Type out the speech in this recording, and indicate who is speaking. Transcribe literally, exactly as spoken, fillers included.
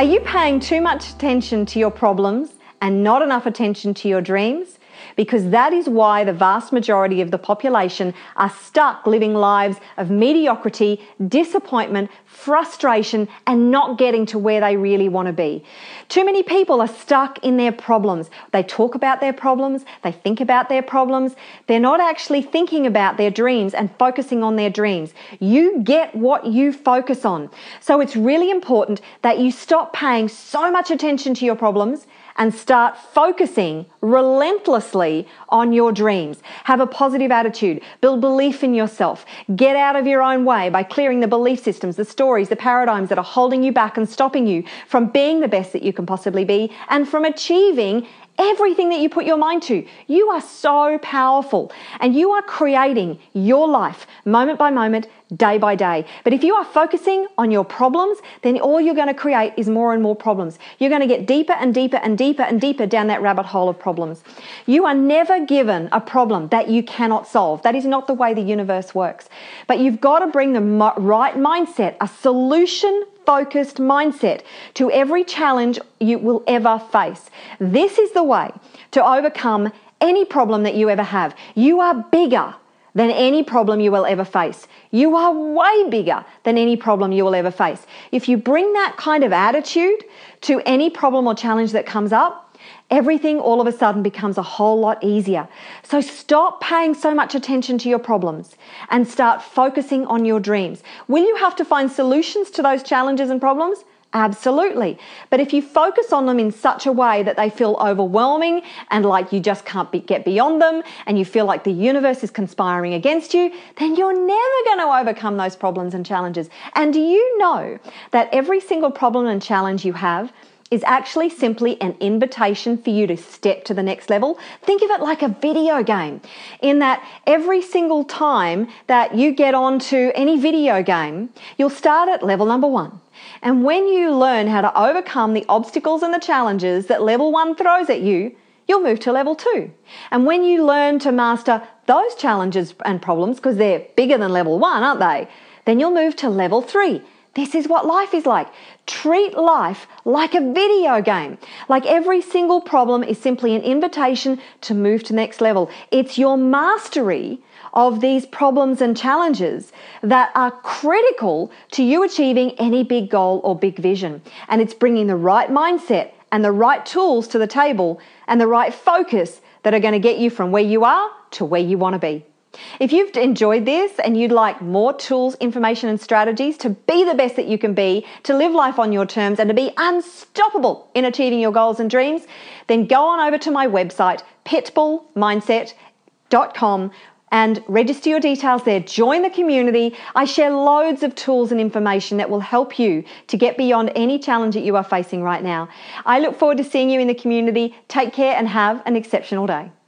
Speaker 1: Are you paying too much attention to your problems and not enough attention to your dreams? Because that is why the vast majority of the population are stuck living lives of mediocrity, disappointment, frustration, and not getting to where they really want to be. Too many people are stuck in their problems. They talk about their problems, they think about their problems. They're not actually thinking about their dreams and focusing on their dreams. You get what you focus on. So it's really important that you stop paying so much attention to your problems and start focusing relentlessly on your dreams. Have a positive attitude, build belief in yourself, get out of your own way by clearing the belief systems, the stories, the paradigms that are holding you back and stopping you from being the best that you can possibly be and from achieving everything that you put your mind to. You are so powerful and you are creating your life moment by moment, day by day. But if you are focusing on your problems, then all you're going to create is more and more problems. You're going to get deeper and deeper and deeper and deeper down that rabbit hole of problems. You are never given a problem that you cannot solve. That is not the way the universe works. But you've got to bring the right mindset, a solution focused mindset to every challenge you will ever face. This is the way to overcome any problem that you ever have. You are bigger than any problem you will ever face. You are way bigger than any problem you will ever face. If you bring that kind of attitude to any problem or challenge that comes up, everything all of a sudden becomes a whole lot easier. So stop paying so much attention to your problems and start focusing on your dreams. Will you have to find solutions to those challenges and problems? Absolutely. But if you focus on them in such a way that they feel overwhelming and like you just can't be, get beyond them and you feel like the universe is conspiring against you, then you're never going to overcome those problems and challenges. And do you know that every single problem and challenge you have is actually simply an invitation for you to step to the next level? Think of it like a video game, in that every single time that you get onto any video game, you'll start at level number one. And when you learn how to overcome the obstacles and the challenges that level one throws at you, you'll move to level two. And when you learn to master those challenges and problems, because they're bigger than level one, aren't they? Then you'll move to level three. This is what life is like. Treat life like a video game. Like every single problem is simply an invitation to move to the next level. It's your mastery of these problems and challenges that are critical to you achieving any big goal or big vision. And it's bringing the right mindset and the right tools to the table and the right focus that are going to get you from where you are to where you want to be. If you've enjoyed this and you'd like more tools, information and strategies to be the best that you can be, to live life on your terms and to be unstoppable in achieving your goals and dreams, then go on over to my website, pitbull mindset dot com, and register your details there. Join the community. I share loads of tools and information that will help you to get beyond any challenge that you are facing right now. I look forward to seeing you in the community. Take care and have an exceptional day.